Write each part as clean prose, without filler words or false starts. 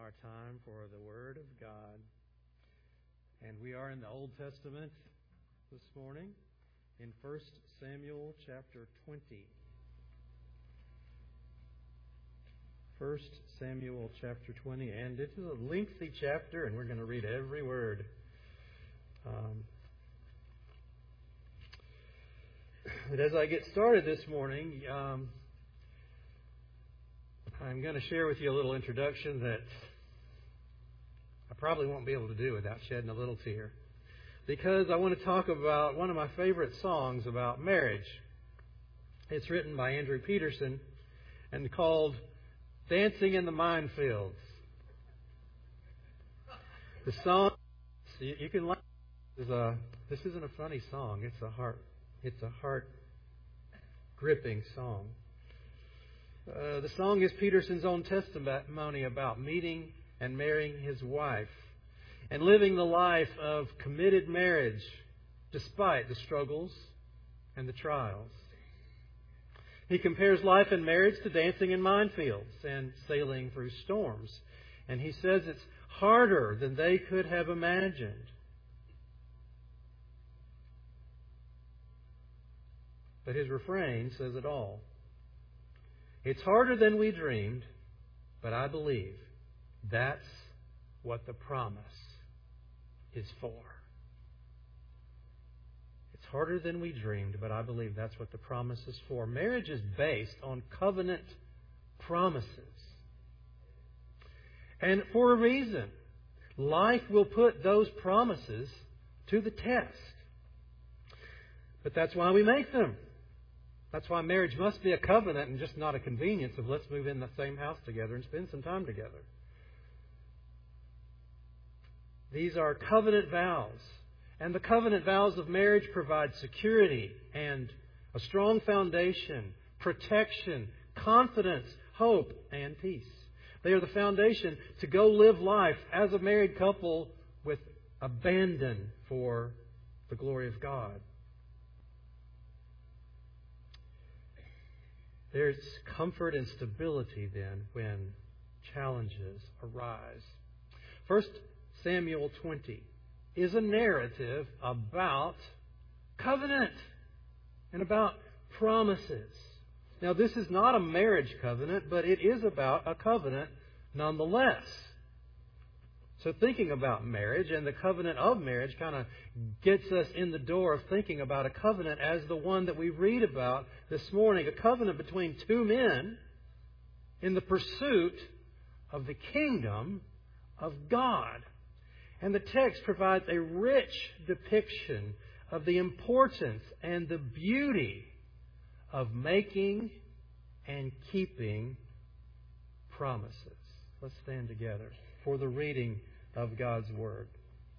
our time for the Word of God. And we are in the Old Testament this morning in 1 Samuel chapter 20. 1 Samuel chapter 20, and it is a lengthy chapter, and we're going to read every word. But as I get started this morning, I'm going to share with you a little introduction that I probably won't be able to do without shedding a little tear, because I want to talk about one of my favorite songs about marriage. It's written by Andrew Peterson and called Dancing in the Minefields. The song, you can laugh. This isn't a funny song. It's a heart gripping song. The song is Peterson's own testimony about meeting and marrying his wife and living the life of committed marriage despite the struggles and the trials. He compares life in marriage to dancing in minefields and sailing through storms. And he says it's harder than they could have imagined. But his refrain says it all. It's harder than we dreamed, but I believe that's what the promise is for. It's harder than we dreamed, but I believe that's what the promise is for. Marriage is based on covenant promises. And for a reason. Life will put those promises to the test. But that's why we make them. That's why marriage must be a covenant and just not a convenience of let's move in the same house together and spend some time together. These are covenant vows. And the covenant vows of marriage provide security and a strong foundation, protection, confidence, hope, and peace. They are the foundation to go live life as a married couple with abandon for the glory of God. There's comfort and stability then when challenges arise. 1 Samuel 20 is a narrative about covenant and about promises. Now, this is not a marriage covenant, but it is about a covenant nonetheless. So thinking about marriage and the covenant of marriage kind of gets us in the door of thinking about a covenant as the one that we read about this morning. A covenant between two men in the pursuit of the kingdom of God. And the text provides a rich depiction of the importance and the beauty of making and keeping promises. Let's stand together for the reading of God's Word.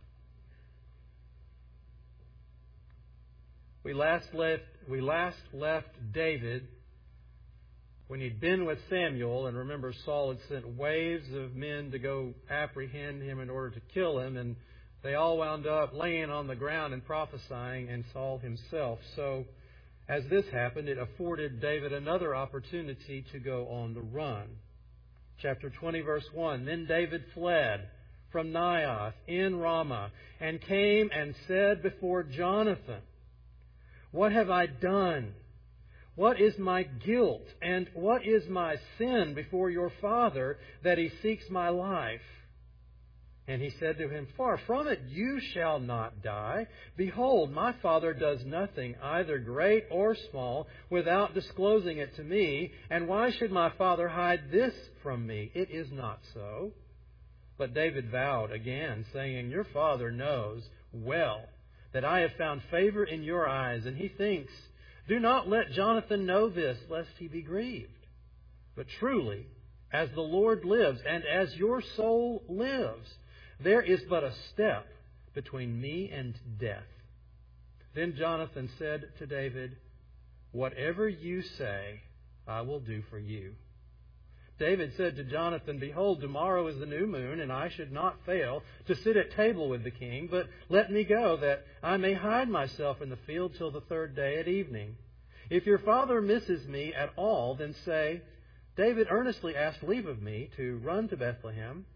We last left David when he'd been with Samuel, and remember Saul had sent waves of men to go apprehend him in order to kill him, and they all wound up laying on the ground and prophesying, and Saul himself. So as this happened, it afforded David another opportunity to go on the run. Chapter 20, verse 1, Then David fled from Naioth in Ramah and came and said before Jonathan, What have I done? What is my guilt and what is my sin before your father that he seeks my life? And he said to him, Far from it, you shall not die. Behold, my father does nothing, either great or small, without disclosing it to me. And why should my father hide this from me? It is not so. But David vowed again, saying, Your father knows well that I have found favor in your eyes. And he thinks, Do not let Jonathan know this, lest he be grieved. But truly, as the Lord lives, and as your soul lives, there is but a step between me and death. Then Jonathan said to David, Whatever you say, I will do for you. David said to Jonathan, Behold, tomorrow is the new moon, and I should not fail to sit at table with the king, but let me go, that I may hide myself in the field till the third day at evening. If your father misses me at all, then say, David earnestly asked leave of me to run to Bethlehem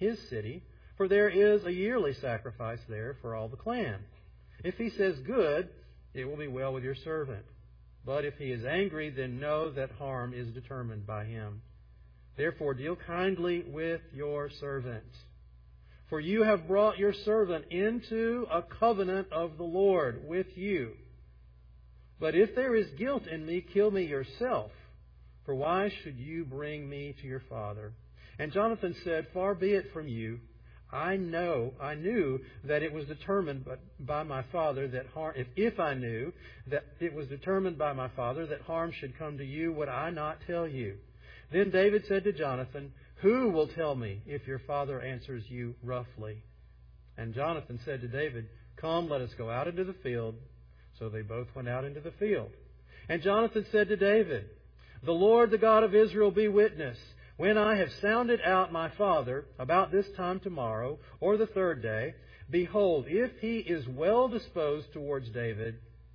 his city, for there is a yearly sacrifice there for all the clan. If he says, good, it will be well with your servant. But if he is angry, then know that harm is determined by him. Therefore deal kindly with your servant. For you have brought your servant into a covenant of the Lord with you. But if there is guilt in me, kill me yourself. For why should you bring me to your father? And Jonathan said, far be it from you. I knew that it was determined by my father that harm, if I knew that it was determined by my father that harm should come to you, would I not tell you? Then David said to Jonathan, who will tell me if your father answers you roughly? And Jonathan said to David, come, let us go out into the field. So they both went out into the field. And Jonathan said to David, the Lord, the God of Israel, be witness. When I have sounded out my father about this time tomorrow, or the third day, behold, if he is well disposed towards David,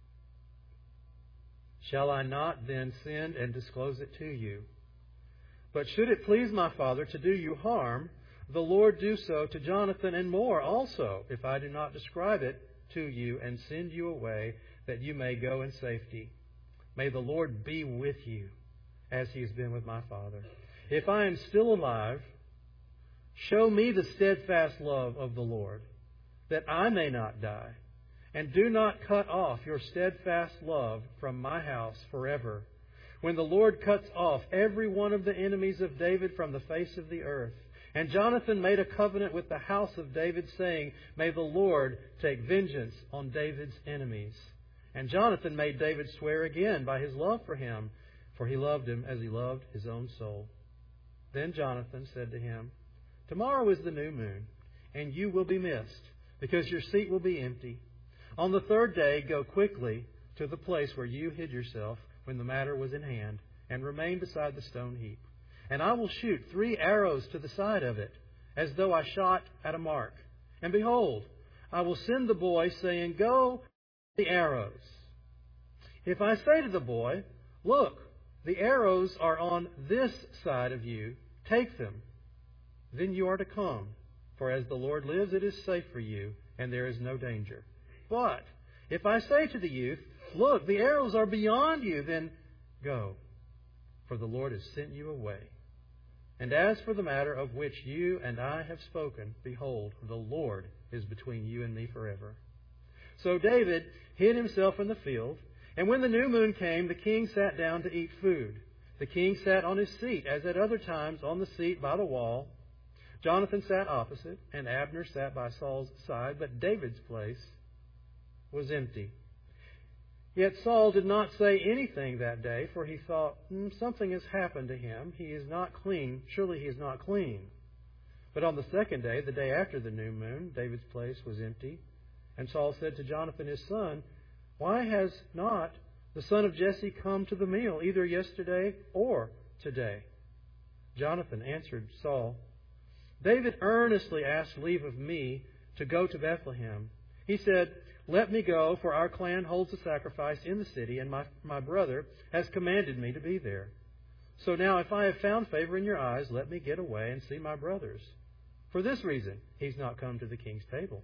shall I not then send and disclose it to you? But should it please my father to do you harm, the Lord do so to Jonathan and more also, if I do not describe it to you and send you away, that you may go in safety. May the Lord be with you, as he has been with my father. If I am still alive, show me the steadfast love of the Lord, that I may not die. And do not cut off your steadfast love from my house forever. When the Lord cuts off every one of the enemies of David from the face of the earth. And Jonathan made a covenant with the house of David, saying, may the Lord take vengeance on David's enemies. And Jonathan made David swear again by his love for him, for he loved him as he loved his own soul. Then Jonathan said to him, tomorrow is the new moon, and you will be missed, because your seat will be empty. On the third day, go quickly to the place where you hid yourself when the matter was in hand, and remain beside the stone heap. And I will shoot 3 arrows to the side of it, as though I shot at a mark. And behold, I will send the boy, saying, go the arrows. If I say to the boy, look, the arrows are on this side of you, take them. Then you are to come, for as the Lord lives, it is safe for you, and there is no danger. But if I say to the youth, look, the arrows are beyond you, then go, for the Lord has sent you away. And as for the matter of which you and I have spoken, behold, the Lord is between you and me forever. So David hid himself in the field, and when the new moon came, the king sat down to eat food. The king sat on his seat, as at other times, on the seat by the wall. Jonathan sat opposite, and Abner sat by Saul's side, but David's place was empty. Yet Saul did not say anything that day, for he thought, something has happened to him. He is not clean. Surely he is not clean. But on the second day, the day after the new moon, David's place was empty. And Saul said to Jonathan his son, why has not the son of Jesse come to the meal, either yesterday or today? Jonathan answered Saul, David earnestly asked leave of me to go to Bethlehem. He said, let me go, for our clan holds a sacrifice in the city, and my brother has commanded me to be there. So now if I have found favor in your eyes, let me get away and see my brothers. For this reason, he's not come to the king's table.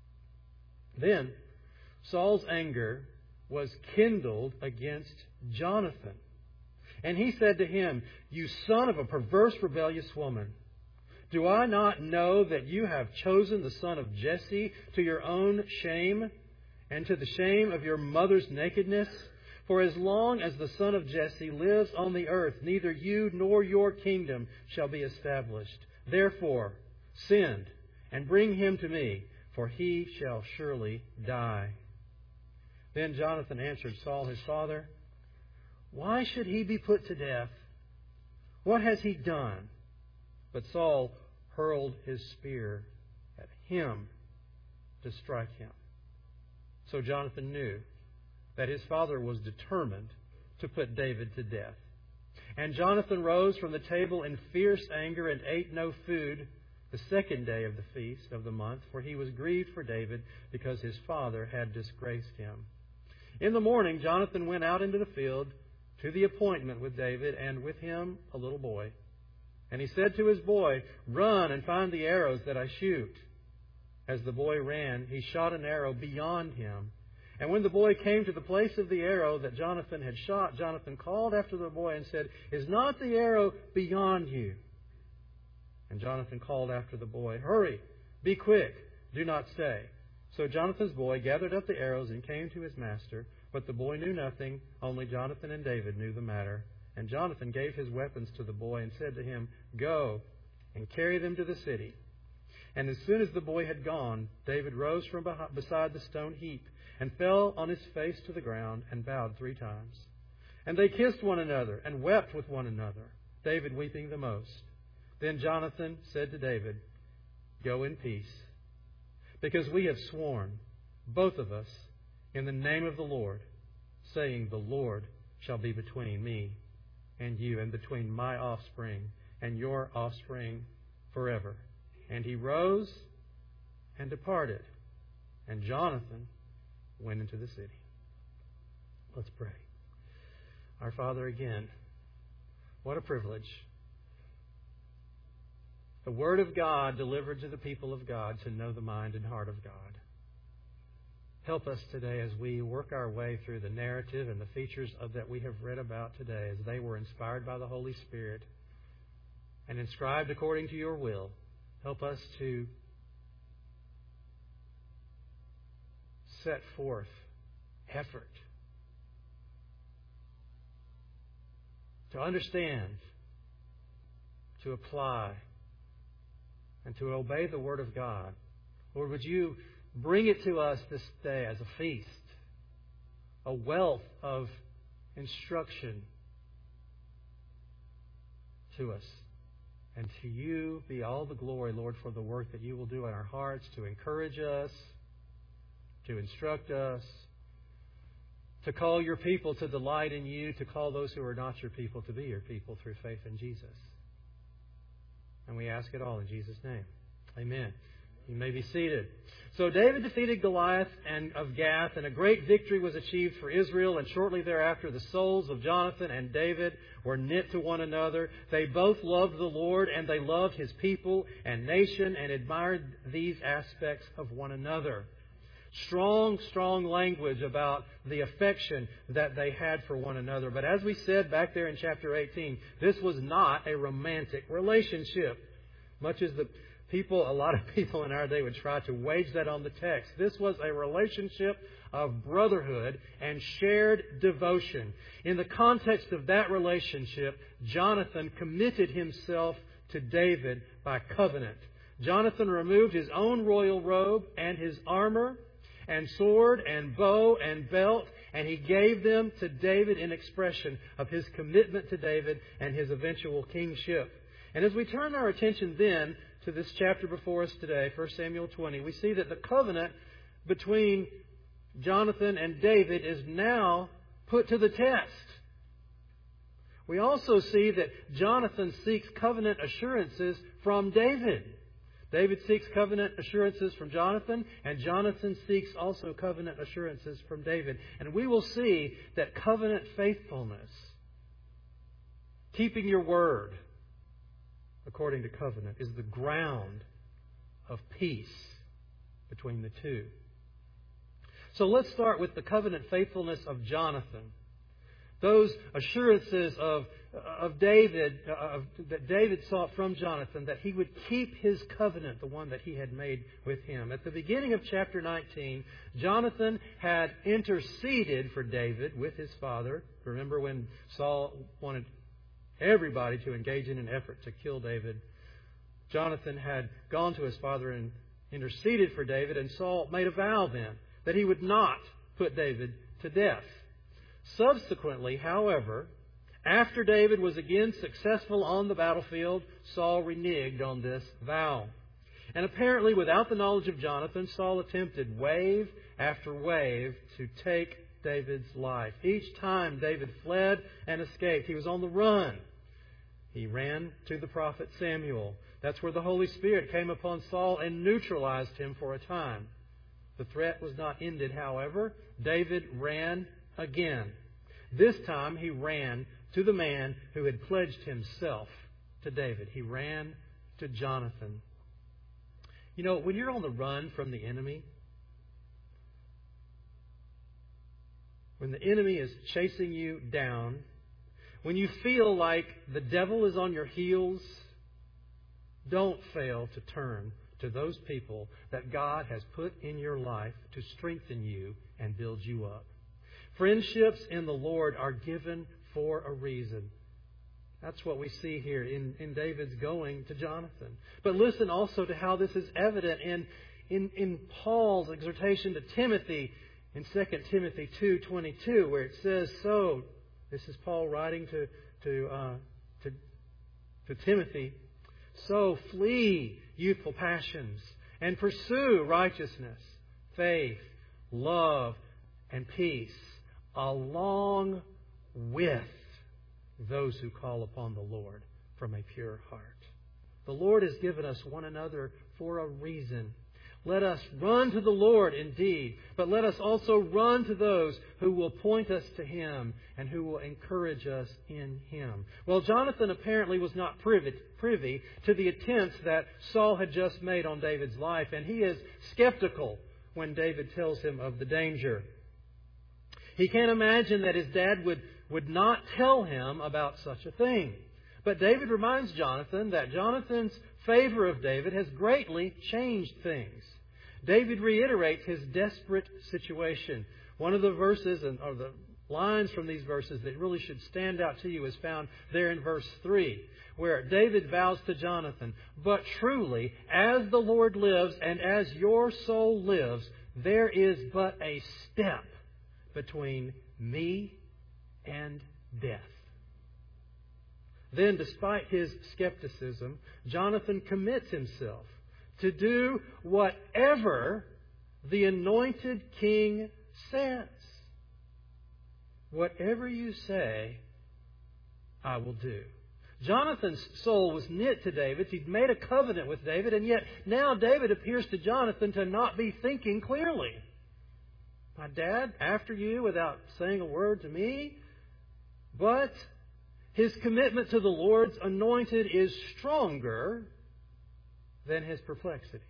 Then Saul's anger was kindled against Jonathan. And he said to him, you son of a perverse, rebellious woman, do I not know that you have chosen the son of Jesse to your own shame and to the shame of your mother's nakedness? For as long as the son of Jesse lives on the earth, neither you nor your kingdom shall be established. Therefore, send and bring him to me, for he shall surely die. Then Jonathan answered Saul his father, why should he be put to death? What has he done? But Saul hurled his spear at him to strike him. So Jonathan knew that his father was determined to put David to death. And Jonathan rose from the table in fierce anger and ate no food the second day of the feast of the month, for he was grieved for David because his father had disgraced him. In the morning, Jonathan went out into the field to the appointment with David, and with him a little boy. And he said to his boy, Run and find the arrows that I shoot. As the boy ran, he shot an arrow beyond him. And when the boy came to the place of the arrow that Jonathan had shot, Jonathan called after the boy and said, Is not the arrow beyond you? And Jonathan called after the boy, Hurry, be quick, do not stay. So Jonathan's boy gathered up the arrows and came to his master. But the boy knew nothing, only Jonathan and David knew the matter. And Jonathan gave his weapons to the boy and said to him, Go and carry them to the city. And as soon as the boy had gone, David rose from beside the stone heap and fell on his face to the ground and bowed 3 times. And they kissed one another and wept with one another, David weeping the most. Then Jonathan said to David, Go in peace, because we have sworn, both of us, in the name of the Lord, saying, The Lord shall be between me and you, and between my offspring and your offspring forever. And he rose and departed, and Jonathan went into the city. Let's pray. Our Father, again, what a privilege. The Word of God delivered to the people of God to know the mind and heart of God. Help us today as we work our way through the narrative and the features that we have read about today, as they were inspired by the Holy Spirit and inscribed according to your will. Help us to set forth effort to understand, to apply, and to obey the Word of God. Lord, would you bring it to us this day as a feast, a wealth of instruction to us. And to you be all the glory, Lord, for the work that you will do in our hearts to encourage us, to instruct us, to call your people to delight in you, to call those who are not your people to be your people through faith in Jesus. And we ask it all in Jesus' name. Amen. You may be seated. So David defeated Goliath of Gath, and a great victory was achieved for Israel. And shortly thereafter, the souls of Jonathan and David were knit to one another. They both loved the Lord, and they loved His people and nation, and admired these aspects of one another. Strong, strong language about the affection that they had for one another. But as we said back there in chapter 18, this was not a romantic relationship. Much as a lot of people in our day would try to wage that on the text. This was a relationship of brotherhood and shared devotion. In the context of that relationship, Jonathan committed himself to David by covenant. Jonathan removed his own royal robe and his armor and sword and bow and belt, and he gave them to David in expression of his commitment to David and his eventual kingship. And as we turn our attention then to this chapter before us today, 1 Samuel 20, we see that the covenant between Jonathan and David is now put to the test. We also see that Jonathan seeks covenant assurances from David. David seeks covenant assurances from Jonathan, and Jonathan seeks also covenant assurances from David. And we will see that covenant faithfulness, keeping your word according to covenant, is the ground of peace between the two. So let's start with the covenant faithfulness of Jonathan. Those assurances of David, that David sought from Jonathan, that he would keep his covenant, the one that he had made with him. At the beginning of chapter 19, Jonathan had interceded for David with his father. Remember when Saul wanted everybody to engage in an effort to kill David? Jonathan had gone to his father and interceded for David, and Saul made a vow then that he would not put David to death. Subsequently, however, after David was again successful on the battlefield, Saul reneged on this vow. And apparently, without the knowledge of Jonathan, Saul attempted wave after wave to take David's life. Each time David fled and escaped, he was on the run. He ran to the prophet Samuel. That's where the Holy Spirit came upon Saul and neutralized him for a time. The threat was not ended, however. David ran again. This time he ran to the man who had pledged himself to David. He ran to Jonathan. You know, when you're on the run from the enemy, when the enemy is chasing you down, when you feel like the devil is on your heels, don't fail to turn to those people that God has put in your life to strengthen you and build you up. Friendships in the Lord are given for a reason. That's what we see here in David's going to Jonathan. But listen also to how this is evident in Paul's exhortation to Timothy in 2 Timothy 2:22, where it says, "So," this is Paul writing to Timothy, "So flee youthful passions and pursue righteousness, faith, love, and peace, along with those who call upon the Lord from a pure heart." The Lord has given us one another for a reason. Let us run to the Lord indeed, but let us also run to those who will point us to Him and who will encourage us in Him. Well, Jonathan apparently was not privy to the attempts that Saul had just made on David's life, and he is skeptical when David tells him of the danger. He can't imagine that his dad would not tell him about such a thing. But David reminds Jonathan that Jonathan's favor of David has greatly changed things. David reiterates his desperate situation. One of the verses, or the lines from these verses that really should stand out to you, is found there in verse 3, where David vows to Jonathan, "But truly, as the Lord lives and as your soul lives, there is but a step between me and death." Then, despite his skepticism, Jonathan commits himself to do whatever the anointed king says. "Whatever you say, I will do." Jonathan's soul was knit to David's. He'd made a covenant with David, and yet now David appears to Jonathan to not be thinking clearly. "My dad, after you without saying a word to me?" But his commitment to the Lord's anointed is stronger than his perplexity.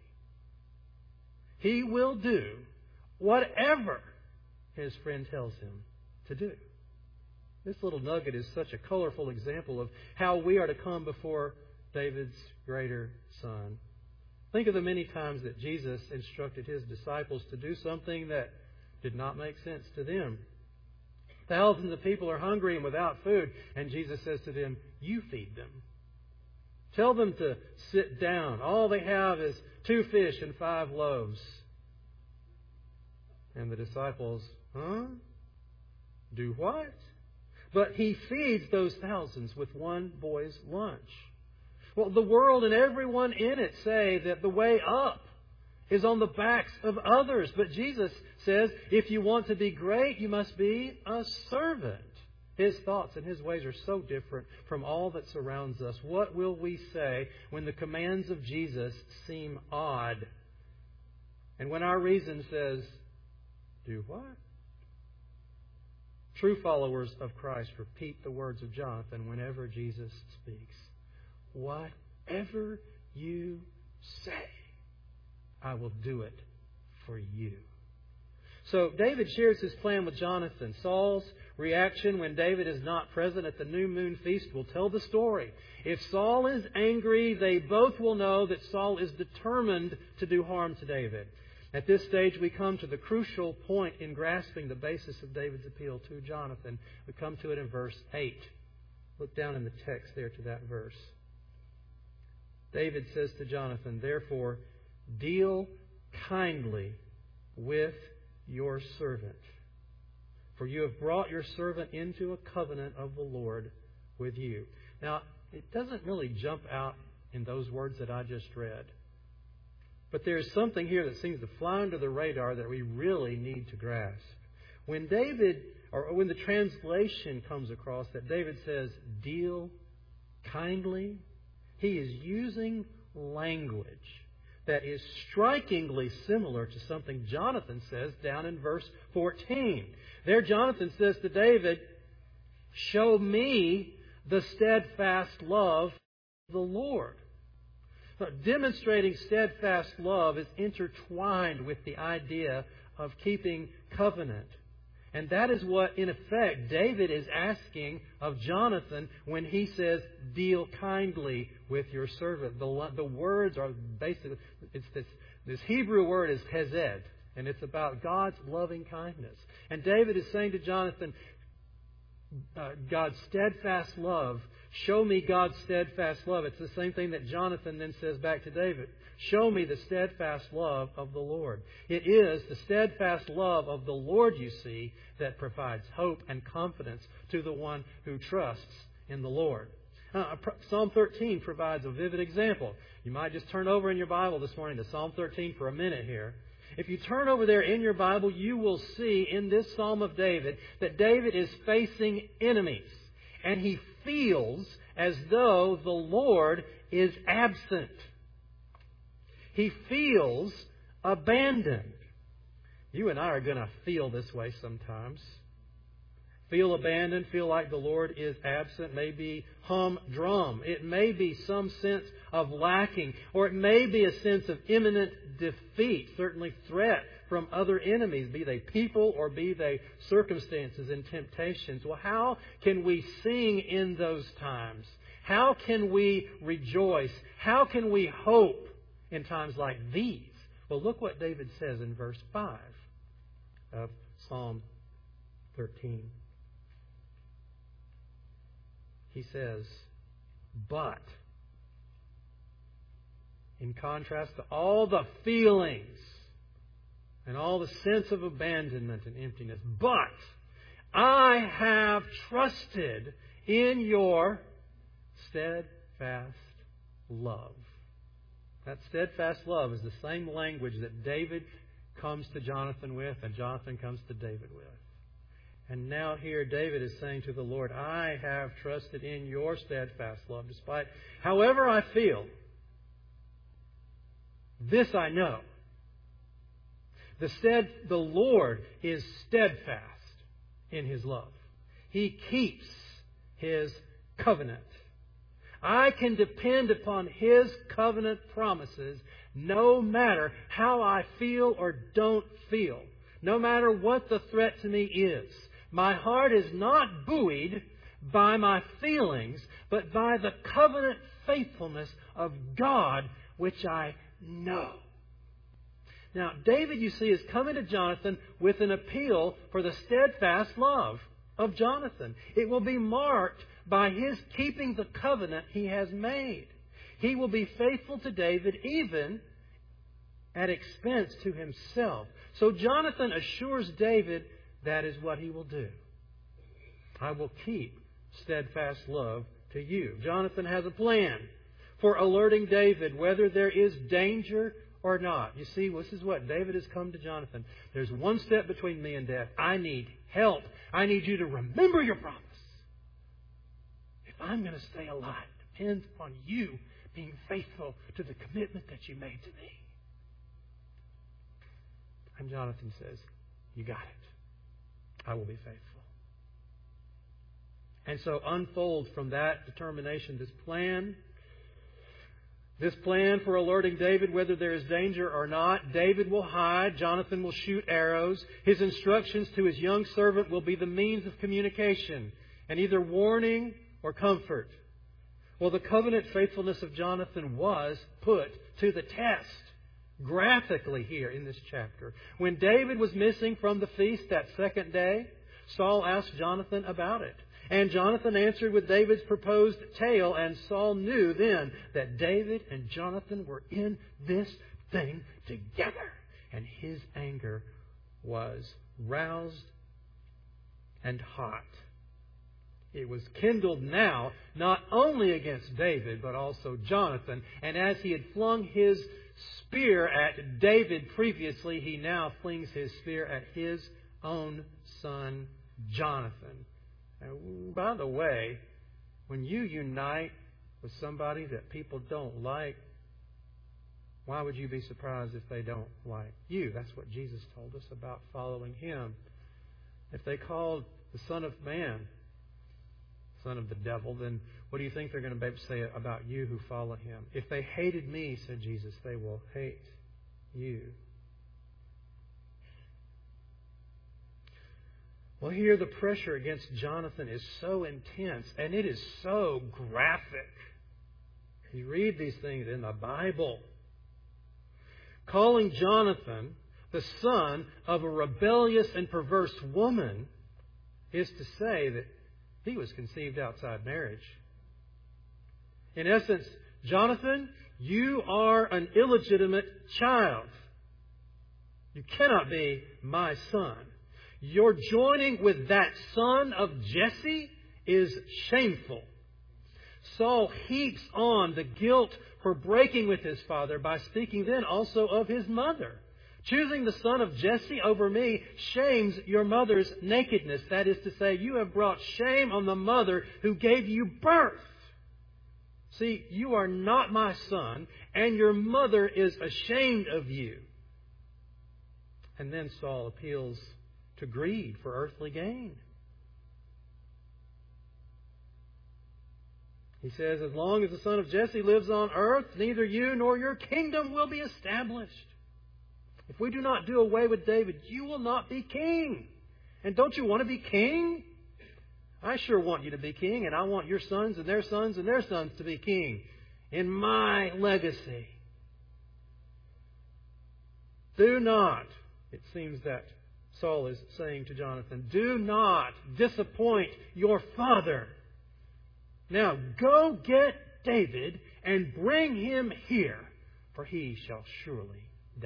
He will do whatever his friend tells him to do. This little nugget is such a colorful example of how we are to come before David's greater son. Think of the many times that Jesus instructed His disciples to do something that did not make sense to them. Thousands of people are hungry and without food, and Jesus says to them, "You feed them. Tell them to sit down. All they have is 2 fish and 5 loaves. And the disciples, "Huh? Do what?" But He feeds those thousands with one boy's lunch. Well, the world and everyone in it say that the way up is on the backs of others. But Jesus says, if you want to be great, you must be a servant. His thoughts and His ways are so different from all that surrounds us. What will we say when the commands of Jesus seem odd? And when our reason says, "Do what?" True followers of Christ repeat the words of Jonathan whenever Jesus speaks. "Whatever you say, I will do it for you." So David shares his plan with Jonathan. Saul's reaction when David is not present at the new moon feast will tell the story. If Saul is angry, they both will know that Saul is determined to do harm to David. At this stage, we come to the crucial point in grasping the basis of David's appeal to Jonathan. We come to it in verse 8. Look down in the text there to that verse. David says to Jonathan, "Therefore, deal kindly with your servant, for you have brought your servant into a covenant of the Lord with you." Now, it doesn't really jump out in those words that I just read. But there's something here that seems to fly under the radar that we really need to grasp. When the translation comes across that David says, "deal kindly," he is using language that is strikingly similar to something Jonathan says down in verse 14. There Jonathan says to David, "Show me the steadfast love the Lord. Demonstrating steadfast love is intertwined with the idea of keeping covenant. And that is what, in effect, David is asking of Jonathan when he says, deal kindly with your servant. The words are basically, it's this Hebrew word is hesed, and it's about God's loving kindness. And David is saying to Jonathan, God's steadfast love, show me God's steadfast love. It's the same thing that Jonathan then says back to David. Show me the steadfast love of the Lord. It is the steadfast love of the Lord, you see, that provides hope and confidence to the one who trusts in the Lord. Psalm 13 provides a vivid example. You might just turn over in your Bible this morning to Psalm 13 for a minute here. If you turn over there in your Bible, you will see in this Psalm of David that David is facing enemies. And he feels as though the Lord is absent. He feels abandoned. You and I are going to feel this way sometimes. Feel abandoned, feel like the Lord is absent, maybe humdrum. It may be some sense of lacking, or it may be a sense of imminent defeat, certainly threat from other enemies, be they people or be they circumstances and temptations. Well, how can we sing in those times? How can we rejoice? How can we hope in times like these? Well, look what David says in verse 5 of Psalm 13. He says, but, in contrast to all the feelings and all the sense of abandonment and emptiness, but I have trusted in your steadfast love. That steadfast love is the same language that David comes to Jonathan with and Jonathan comes to David with. And now here David is saying to the Lord, I have trusted in your steadfast love despite however I feel. This I know. The Lord is steadfast in His love. He keeps His covenant. I can depend upon His covenant promises no matter how I feel or don't feel. No matter what the threat to me is. My heart is not buoyed by my feelings, but by the covenant faithfulness of God, which I know. Now, David, you see, is coming to Jonathan with an appeal for the steadfast love of Jonathan. It will be marked by his keeping the covenant he has made. He will be faithful to David even at expense to himself. So Jonathan assures David that is what he will do. I will keep steadfast love to you. Jonathan has a plan for alerting David whether there is danger or not. You see, this is what David has come to Jonathan. There's one step between me and death. I need help. I need you to remember your promise. If I'm going to stay alive, it depends upon you being faithful to the commitment that you made to me. And Jonathan says, you got it. I will be faithful. And so unfolds from that determination this plan for alerting David whether there is danger or not. David will hide. Jonathan will shoot arrows. His instructions to his young servant will be the means of communication and either warning or comfort. Well, the covenant faithfulness of Jonathan was put to the test graphically here in this chapter. When David was missing from the feast that second day, Saul asked Jonathan about it. And Jonathan answered with David's proposed tale, and Saul knew then that David and Jonathan were in this thing together. And his anger was roused and hot. It was kindled now, not only against David, but also Jonathan. And as he had flung his spear at David previously, he now flings his spear at his own son, Jonathan. And by the way, when you unite with somebody that people don't like, why would you be surprised if they don't like you? That's what Jesus told us about following Him. If they called the Son of Man son of the devil, then what do you think they're going to be able to say about you who follow him? If they hated me, said Jesus, they will hate you. Well, here the pressure against Jonathan is so intense, and it is so graphic. You read these things in the Bible. Calling Jonathan the son of a rebellious and perverse woman is to say that he was conceived outside marriage. In essence, Jonathan, you are an illegitimate child. You cannot be my son. Your joining with that son of Jesse is shameful. Saul heaps on the guilt for breaking with his father by speaking then also of his mother. Choosing the son of Jesse over me shames your mother's nakedness. That is to say, you have brought shame on the mother who gave you birth. See, you are not my son, and your mother is ashamed of you. And then Saul appeals to greed for earthly gain. He says, as long as the son of Jesse lives on earth, neither you nor your kingdom will be established. If we do not do away with David, you will not be king. And don't you want to be king? I sure want you to be king, and I want your sons and their sons and their sons to be king in my legacy. Do not, it seems that Saul is saying to Jonathan, do not disappoint your father. Now go get David and bring him here, for he shall surely die.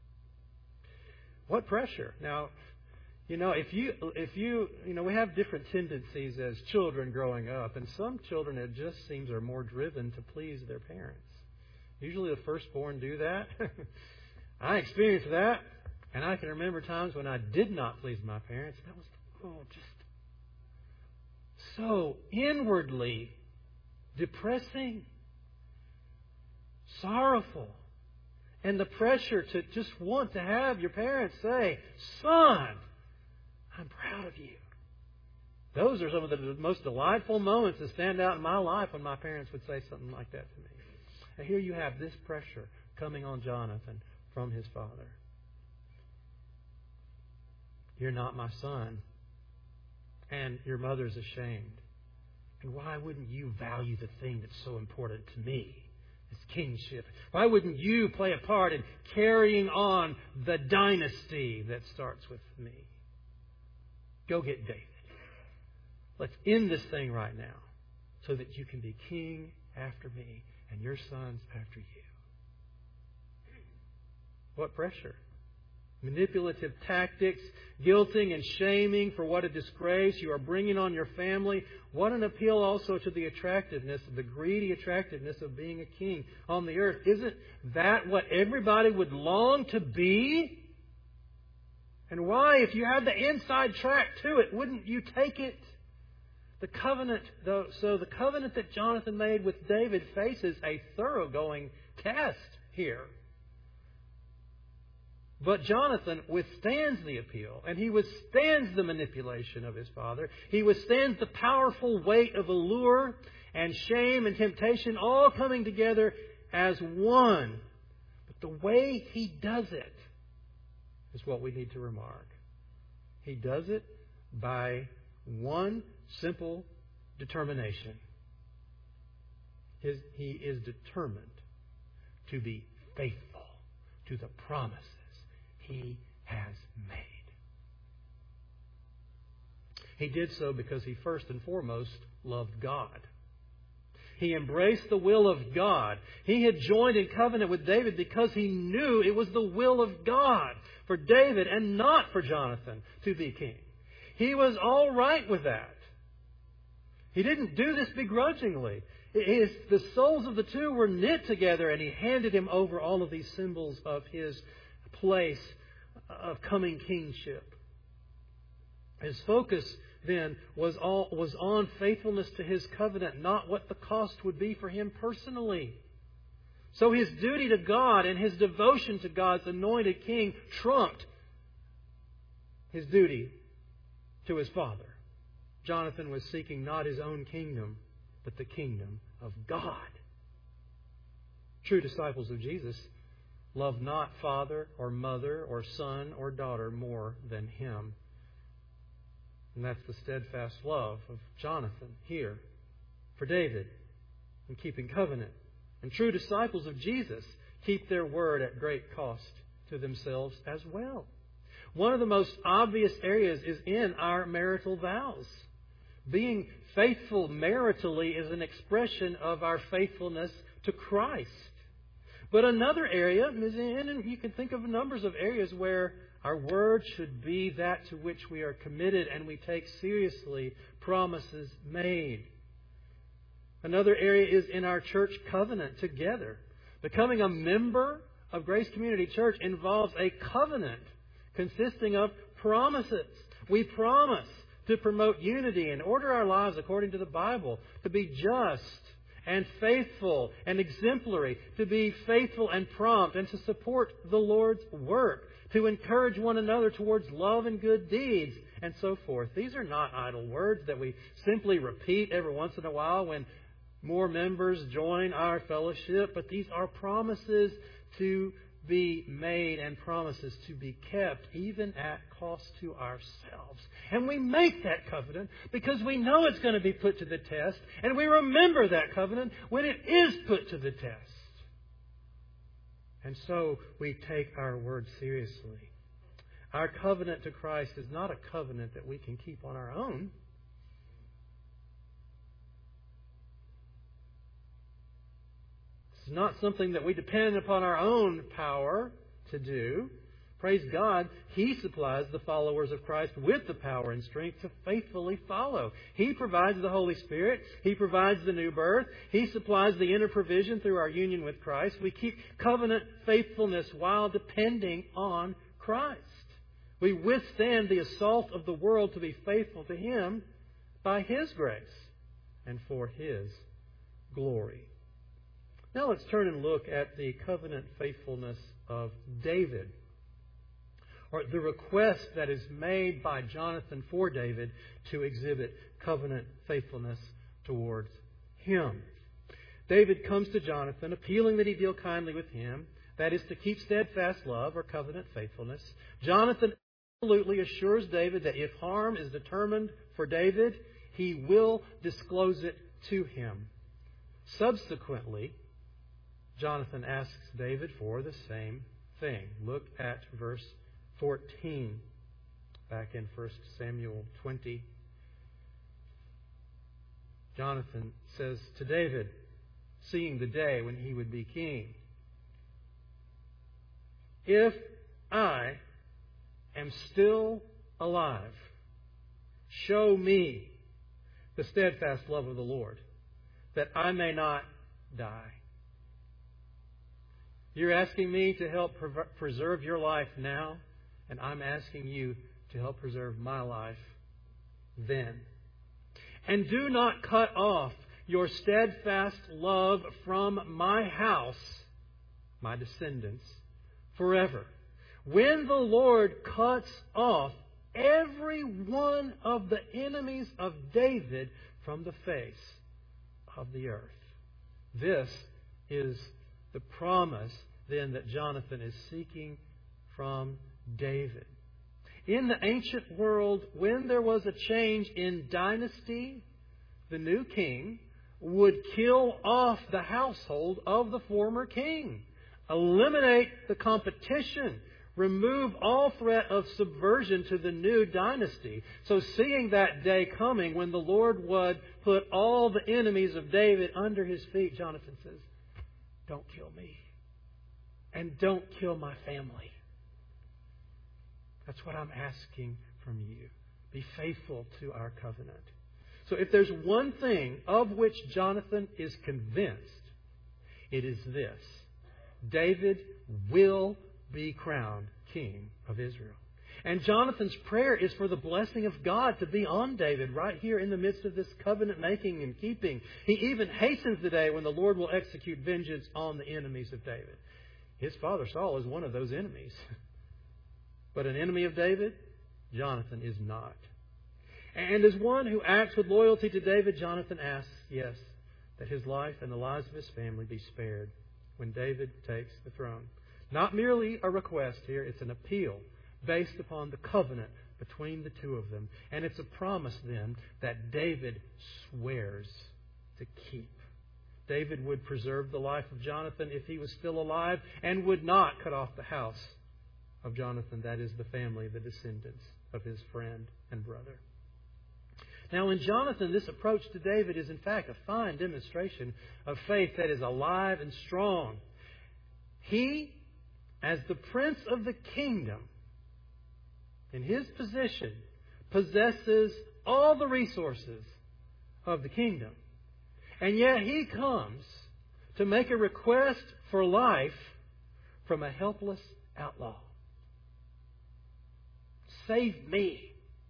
What pressure. Now, if you we have different tendencies as children growing up, and some children, it just seems, are more driven to please their parents. Usually the firstborn do that. I experienced that, and I can remember times when I did not please my parents. That was just so inwardly depressing, sorrowful. And the pressure to just want to have your parents say, son, I'm proud of you. Those are some of the most delightful moments that stand out in my life when my parents would say something like that to me. And here you have this pressure coming on Jonathan from his father. You're not my son, and your mother's ashamed. And why wouldn't you value the thing that's so important to me? It's kingship. Why wouldn't you play a part in carrying on the dynasty that starts with me? Go get David. Let's end this thing right now so that you can be king after me and your sons after you. What pressure? Manipulative tactics, guilting and shaming for what a disgrace you are bringing on your family. What an appeal also to the attractiveness, the greedy attractiveness of being a king on the earth. Isn't that what everybody would long to be? And why, if you had the inside track to it, wouldn't you take it? The covenant, though, so the covenant that Jonathan made with David faces a thoroughgoing test here. But Jonathan withstands the appeal, and he withstands the manipulation of his father. He withstands the powerful weight of allure and shame and temptation all coming together as one. But the way he does it is what we need to remark. He does it by one simple determination. He is determined to be faithful to the promises He has made. He did so because he first and foremost loved God. He embraced the will of God. He had joined in covenant with David because he knew it was the will of God for David and not for Jonathan to be king. He was all right with that. He didn't do this begrudgingly. The souls of the two were knit together, and he handed him over all of these symbols of his place of coming kingship. His focus then was on faithfulness to his covenant, not what the cost would be for him personally. So his duty to God and his devotion to God's anointed king trumped his duty to his father. Jonathan was seeking not his own kingdom, but the kingdom of God. True disciples of Jesus love not father or mother or son or daughter more than Him. And that's the steadfast love of Jonathan here for David in keeping covenant. And true disciples of Jesus keep their word at great cost to themselves as well. One of the most obvious areas is in our marital vows. Being faithful maritally is an expression of our faithfulness to Christ. But another area is in, and you can think of numbers of areas where our word should be that to which we are committed and we take seriously promises made. Another area is in our church covenant together. Becoming a member of Grace Community Church involves a covenant consisting of promises. We promise to promote unity and order our lives according to the Bible, to be just and faithful and exemplary, to be faithful and prompt, and to support the Lord's work, to encourage one another towards love and good deeds, and so forth. These are not idle words that we simply repeat every once in a while when more members join our fellowship, but these are promises to be made and promises to be kept, even at cost to ourselves. And we make that covenant because we know it's going to be put to the test, and we remember that covenant when it is put to the test. And so we take our word seriously. Our covenant to Christ is not a covenant that we can keep on our own. It's not something that we depend upon our own power to do. Praise God, He supplies the followers of Christ with the power and strength to faithfully follow. He provides the Holy Spirit. He provides the new birth. He supplies the inner provision through our union with Christ. We keep covenant faithfulness while depending on Christ. We withstand the assault of the world to be faithful to Him by His grace and for His glory. Now let's turn and look at the covenant faithfulness of David, or the request that is made by Jonathan for David to exhibit covenant faithfulness towards him. David comes to Jonathan, appealing that he deal kindly with him, that is, to keep steadfast love or covenant faithfulness. Jonathan absolutely assures David that if harm is determined for David, he will disclose it to him. Subsequently, Jonathan asks David for the same thing. Look at verse 14, back in 1 Samuel 20. Jonathan says to David, seeing the day when he would be king, "If I am still alive, show me the steadfast love of the Lord, that I may not die." You're asking me to help preserve your life now, and I'm asking you to help preserve my life then. "And do not cut off your steadfast love from my house," my descendants, "forever. When the Lord cuts off every one of the enemies of David from the face of the earth." This is the promise then that Jonathan is seeking from David. In the ancient world, when there was a change in dynasty, the new king would kill off the household of the former king, eliminate the competition, remove all threat of subversion to the new dynasty. So seeing that day coming when the Lord would put all the enemies of David under His feet, Jonathan says, "Don't kill me. And don't kill my family." That's what I'm asking from you. Be faithful to our covenant. So if there's one thing of which Jonathan is convinced, it is this: David will be crowned king of Israel. And Jonathan's prayer is for the blessing of God to be on David right here in the midst of this covenant making and keeping. He even hastens the day when the Lord will execute vengeance on the enemies of David. His father Saul is one of those enemies. But an enemy of David, Jonathan is not. And as one who acts with loyalty to David, Jonathan asks, yes, that his life and the lives of his family be spared when David takes the throne. Not merely a request here, it's an appeal based upon the covenant between the two of them. And it's a promise then that David swears to keep. David would preserve the life of Jonathan if he was still alive and would not cut off the house of Jonathan, that is the family, the descendants of his friend and brother. Now in Jonathan, this approach to David is in fact a fine demonstration of faith that is alive and strong. He, as the prince of the kingdom, in his position, possesses all the resources of the kingdom. And yet he comes to make a request for life from a helpless outlaw. Save me.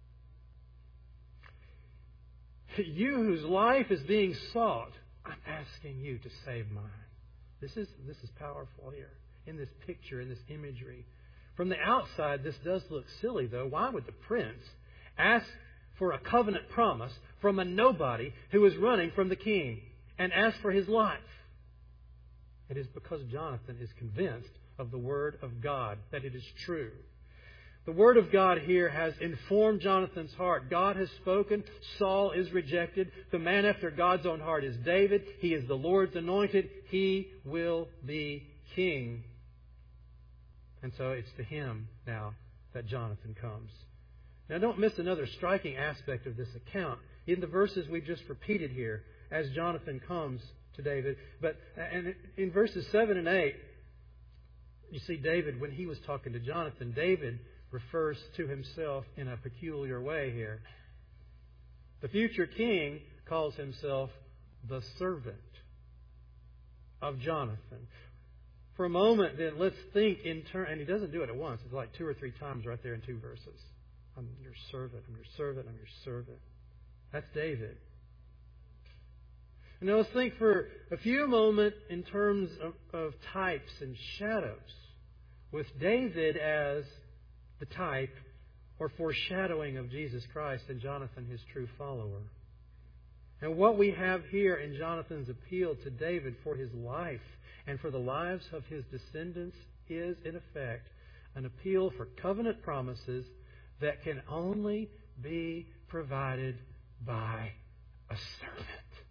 You whose life is being sought, I'm asking you to save mine. This is powerful here in this picture, in this imagery. From the outside, this does look silly, though. Why would the prince ask for a covenant promise from a nobody who is running from the king and ask for his life? It is because Jonathan is convinced of the Word of God, that it is true. The Word of God here has informed Jonathan's heart. God has spoken. Saul is rejected. The man after God's own heart is David. He is the Lord's anointed. He will be king. And so it's to him now that Jonathan comes. Now don't miss another striking aspect of this account in the verses we've just repeated here as Jonathan comes to David. And in verses 7 and 8, you see David, when he was talking to Jonathan, David refers to himself in a peculiar way here. The future king calls himself the servant of Jonathan. For a moment, then, let's think in turn. And he doesn't do it at once. It's like 2 or 3 times right there in 2 verses. I'm your servant, I'm your servant, I'm your servant. That's David. And now let's think for a few moments in terms of types and shadows, with David as the type or foreshadowing of Jesus Christ and Jonathan, his true follower. And what we have here in Jonathan's appeal to David for his life and for the lives of his descendants is, in effect, an appeal for covenant promises that can only be provided by a servant.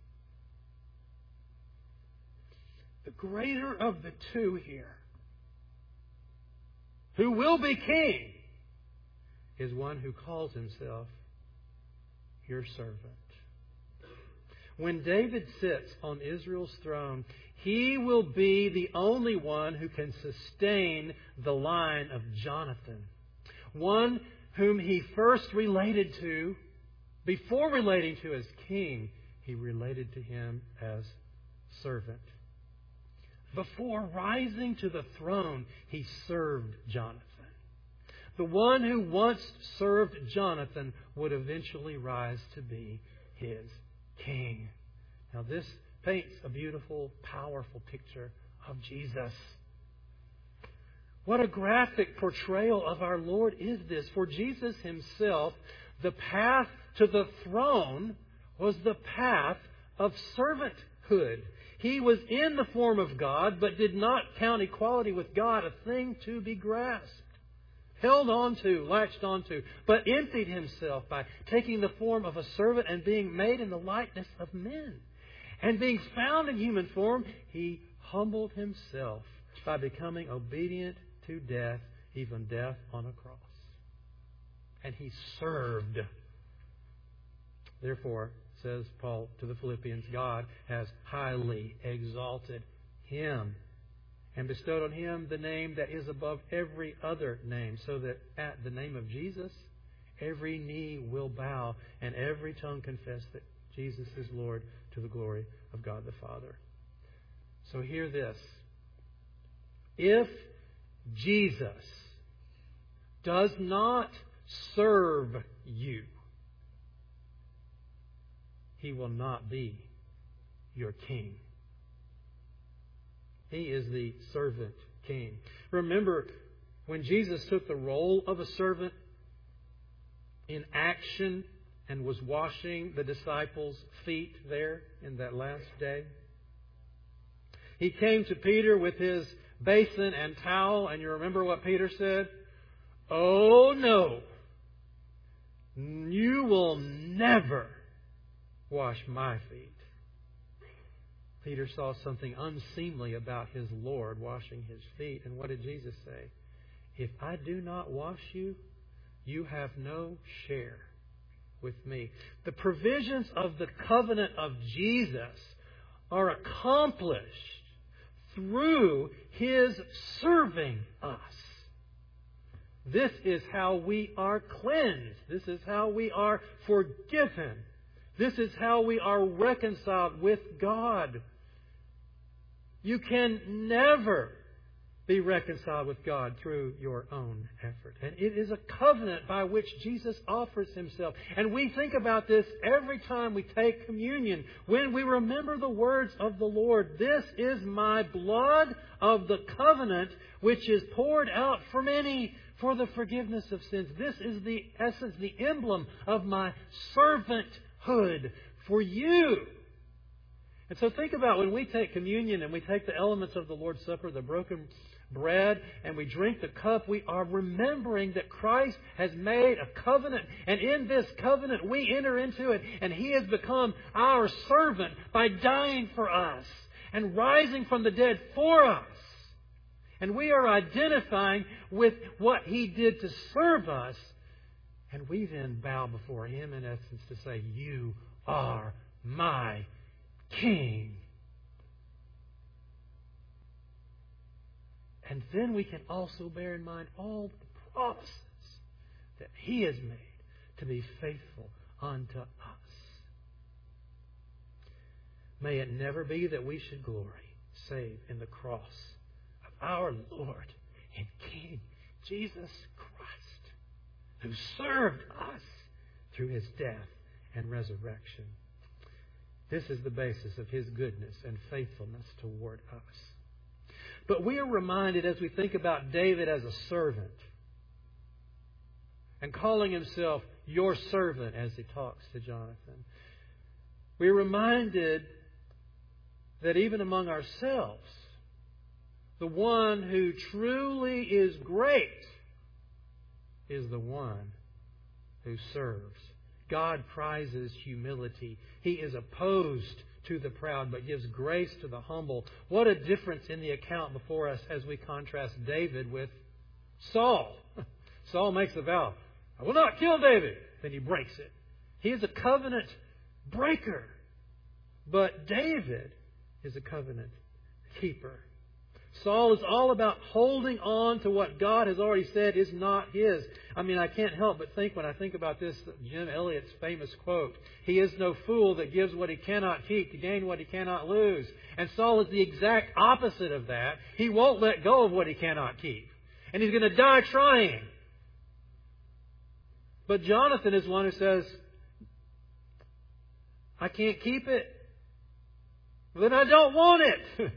The greater of the two here, who will be king, is one who calls himself your servant. When David sits on Israel's throne, he will be the only one who can sustain the line of Jonathan. One whom he first related to, before relating to as king, he related to him as servant. Before rising to the throne, he served Jonathan. The one who once served Jonathan would eventually rise to be his king. Now this paints a beautiful, powerful picture of Jesus. What a graphic portrayal of our Lord is this. For Jesus himself, the path to the throne was the path of servanthood. He was in the form of God, but did not count equality with God a thing to be grasped, held on to, latched on to, but emptied himself by taking the form of a servant and being made in the likeness of men. And being found in human form, he humbled himself by becoming obedient to death, even death on a cross. And he served. Therefore, says Paul to the Philippians, God has highly exalted him and bestowed on him the name that is above every other name, so that at the name of Jesus, every knee will bow and every tongue confess that Jesus is Lord, to the glory of God the Father. So hear this. If Jesus does not serve you, he will not be your king. He is the servant king. Remember, when Jesus took the role of a servant in action and was washing the disciples' feet there in that last day. He came to Peter with his basin and towel, and you remember what Peter said? "Oh no, you will never wash my feet." Peter saw something unseemly about his Lord washing his feet. And what did Jesus say? "If I do not wash you, you have no share with me." The provisions of the covenant of Jesus are accomplished through His serving us. This is how we are cleansed. This is how we are forgiven. This is how we are reconciled with God. You can never be reconciled with God through your own effort. And it is a covenant by which Jesus offers Himself. And we think about this every time we take communion, when we remember the words of the Lord. "This is my blood of the covenant, which is poured out for many for the forgiveness of sins." This is the essence, the emblem of my servanthood for you. And so think about when we take communion and we take the elements of the Lord's Supper, the broken bread, and we drink the cup, we are remembering that Christ has made a covenant. And in this covenant, we enter into it. And He has become our servant by dying for us and rising from the dead for us. And we are identifying with what He did to serve us. And we then bow before Him, in essence, to say, "You are my King." And then we can also bear in mind all the promises that He has made to be faithful unto us. May it never be that we should glory save in the cross of our Lord and King Jesus Christ, who served us through His death and resurrection. This is the basis of His goodness and faithfulness toward us. But we are reminded as we think about David as a servant and calling himself your servant as he talks to Jonathan. We're reminded that even among ourselves, the one who truly is great is the one who serves. God prizes humility. He is opposed to the proud, but gives grace to the humble. What a difference in the account before us as we contrast David with Saul. Saul makes a vow, "I will not kill David." Then he breaks it. He is a covenant breaker. But David is a covenant keeper. Saul is all about holding on to what God has already said is not his. I can't help but think when I think about this, Jim Elliot's famous quote, "He is no fool that gives what he cannot keep to gain what he cannot lose." And Saul is the exact opposite of that. He won't let go of what he cannot keep. And he's going to die trying. But Jonathan is one who says, "I can't keep it. Then I don't want it.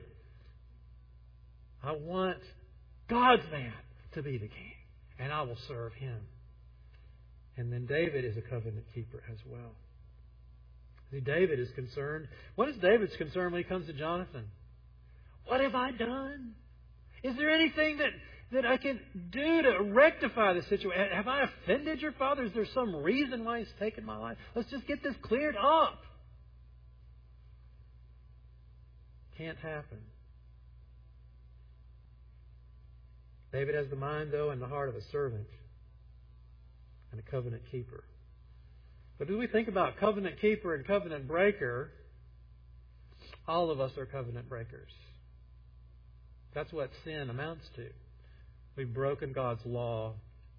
I want God's man to be the king, and I will serve Him." And then David is a covenant keeper as well. See, David is concerned. What is David's concern when he comes to Jonathan? What have I done? Is there anything that I can do to rectify the situation? Have I offended your father? Is there some reason why he's taken my life? Let's just get this cleared up. Can't happen. David has the mind, though, and the heart of a servant and a covenant keeper. But as we think about covenant keeper and covenant breaker, all of us are covenant breakers. That's what sin amounts to. We've broken God's law.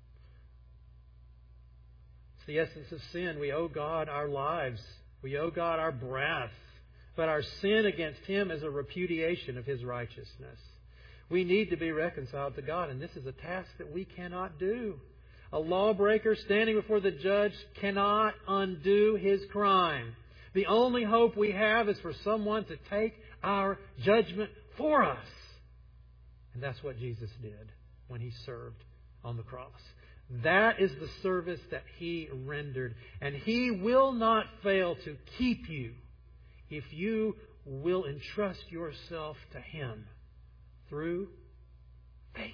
It's the essence of sin. We owe God our lives. We owe God our breath. But our sin against Him is a repudiation of His righteousness. We need to be reconciled to God, and this is a task that we cannot do. A lawbreaker standing before the judge cannot undo his crime. The only hope we have is for someone to take our judgment for us. And that's what Jesus did when He served on the cross. That is the service that He rendered. And He will not fail to keep you if you will entrust yourself to Him through faith.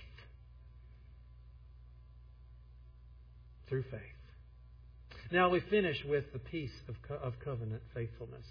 Through faith. Now we finish with the peace of covenant faithfulness.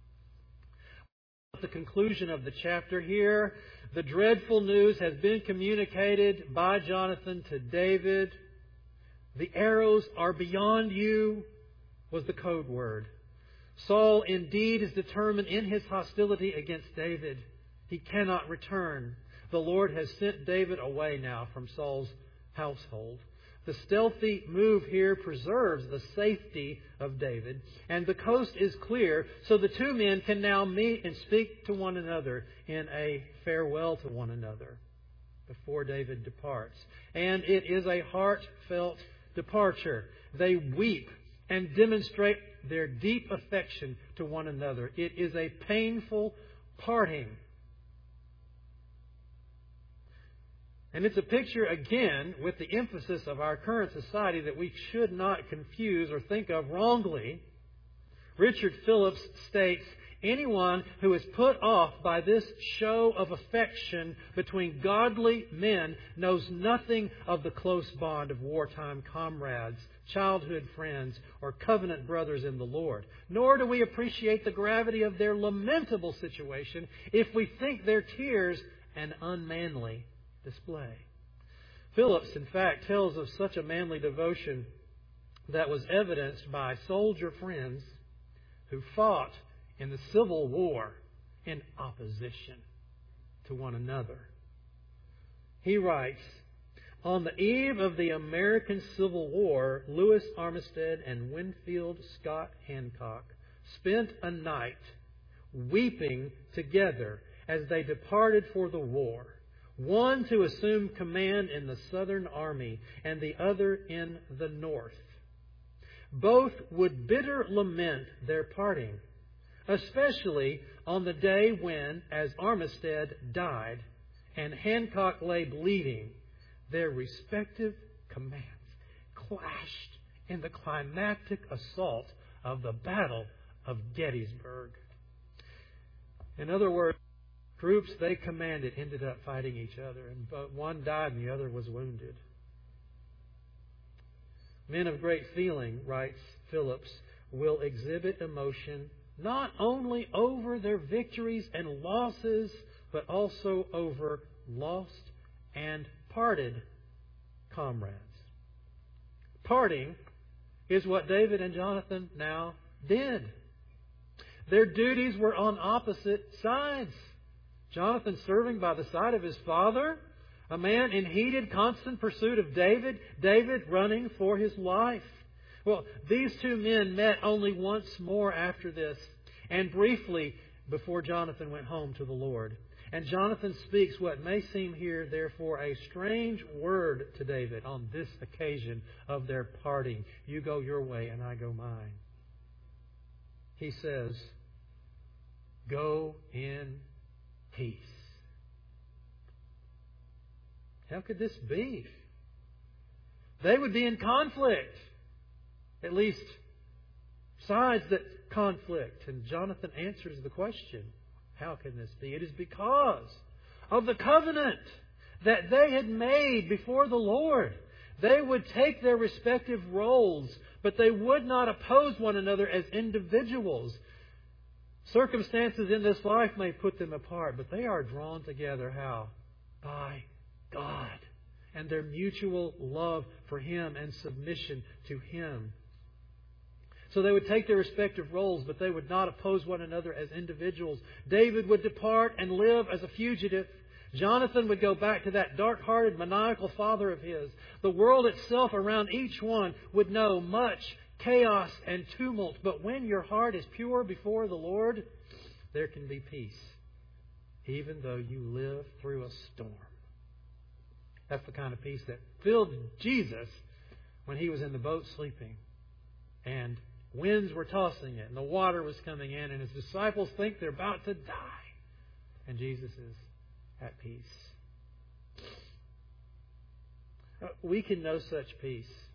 At the conclusion of the chapter here, the dreadful news has been communicated by Jonathan to David. The arrows are beyond you was the code word. Saul indeed is determined in his hostility against David. He cannot return. The Lord has sent David away now from Saul's household. The stealthy move here preserves the safety of David, and the coast is clear, so the two men can now meet and speak to one another in a farewell to one another before David departs. And it is a heartfelt departure. They weep and demonstrate their deep affection to one another. It is a painful parting. And it's a picture, again, with the emphasis of our current society that we should not confuse or think of wrongly. Richard Phillips states, anyone who is put off by this show of affection between godly men knows nothing of the close bond of wartime comrades, childhood friends, or covenant brothers in the Lord. Nor do we appreciate the gravity of their lamentable situation if we think their tears an unmanly display. Phillips, in fact, tells of such a manly devotion that was evidenced by soldier friends who fought in the Civil War in opposition to one another. He writes, on the eve of the American Civil War, Lewis Armistead and Winfield Scott Hancock spent a night weeping together as they departed for the war. One to assume command in the Southern Army and the other in the North. Both would bitter lament their parting, especially on the day when, as Armistead died and Hancock lay bleeding, their respective commands clashed in the climactic assault of the Battle of Gettysburg. In other words, troops they commanded ended up fighting each other, and one died and the other was wounded. Men of great feeling, writes Phillips, will exhibit emotion not only over their victories and losses, but also over lost and parted comrades. Parting is what David and Jonathan now did. Their duties were on opposite sides. Jonathan serving by the side of his father, a man in heated, constant pursuit of David, David running for his life. Well, these two men met only once more after this, and briefly before Jonathan went home to the Lord. And Jonathan speaks what may seem here, therefore, a strange word to David on this occasion of their parting. You go your way and I go mine. He says, go in peace. How could this be? They would be in conflict. At least sides that conflict. And Jonathan answers the question, how can this be? It is because of the covenant that they had made before the Lord. They would take their respective roles, but they would not oppose one another as individuals. Circumstances in this life may put them apart, but they are drawn together how? By God and their mutual love for Him and submission to Him. So they would take their respective roles, but they would not oppose one another as individuals. David would depart and live as a fugitive. Jonathan would go back to that dark-hearted, maniacal father of his. The world itself around each one would know much chaos and tumult. But when your heart is pure before the Lord, there can be peace, even though you live through a storm. That's the kind of peace that filled Jesus when He was in the boat sleeping. And winds were tossing it, and the water was coming in, and His disciples think they're about to die. And Jesus is at peace. We can know such peace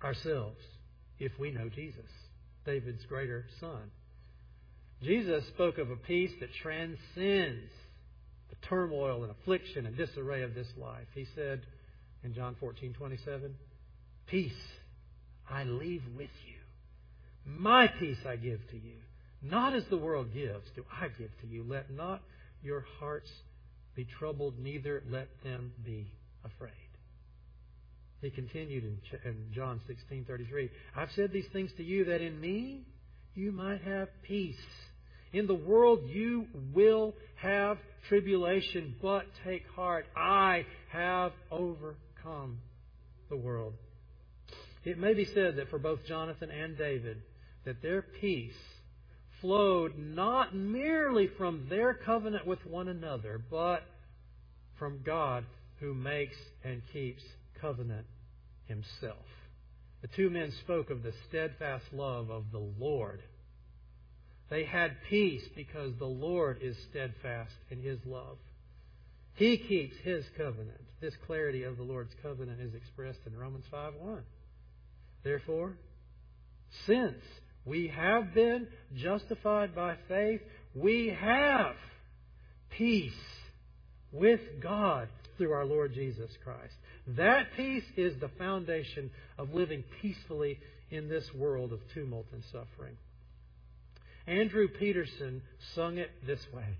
ourselves if we know Jesus, David's greater son. Jesus spoke of a peace that transcends the turmoil and affliction and disarray of this life. He said in John 14:27, "Peace I leave with you. My peace I give to you. Not as the world gives, do I give to you. Let not your hearts be troubled, neither let them be afraid." He continued in John 16:33, "I've said these things to you that in me you might have peace. In the world you will have tribulation, but take heart. I have overcome the world." It may be said that for both Jonathan and David, that their peace flowed not merely from their covenant with one another, but from God who makes and keeps covenant Himself. The two men spoke of the steadfast love of the Lord. They had peace because the Lord is steadfast in His love. He keeps His covenant. This clarity of the Lord's covenant is expressed in Romans 5:1. Therefore, since we have been justified by faith, we have peace with God through our Lord Jesus Christ. That peace is the foundation of living peacefully in this world of tumult and suffering. Andrew Peterson sung it this way.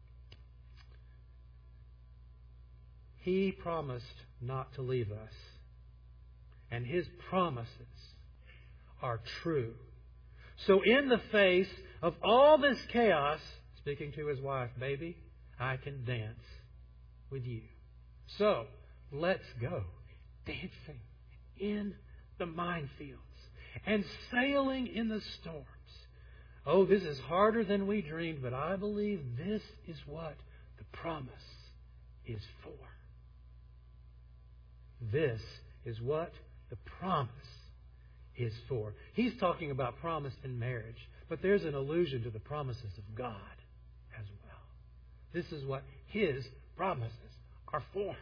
He promised not to leave us, and His promises are true. So in the face of all this chaos, speaking to his wife, "Baby, I can dance with you. So let's go dancing in the minefields and sailing in the storms. Oh, this is harder than we dreamed, but I believe this is what the promise is for." This is what the promise is for. He's talking about promise in marriage, but there's an allusion to the promises of God as well. This is what His promises are for.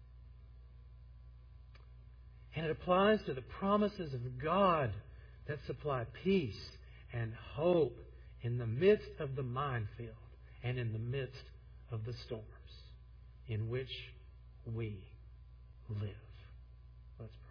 And it applies to the promises of God that supply peace and hope in the midst of the minefield and in the midst of the storms in which we live. Let's pray.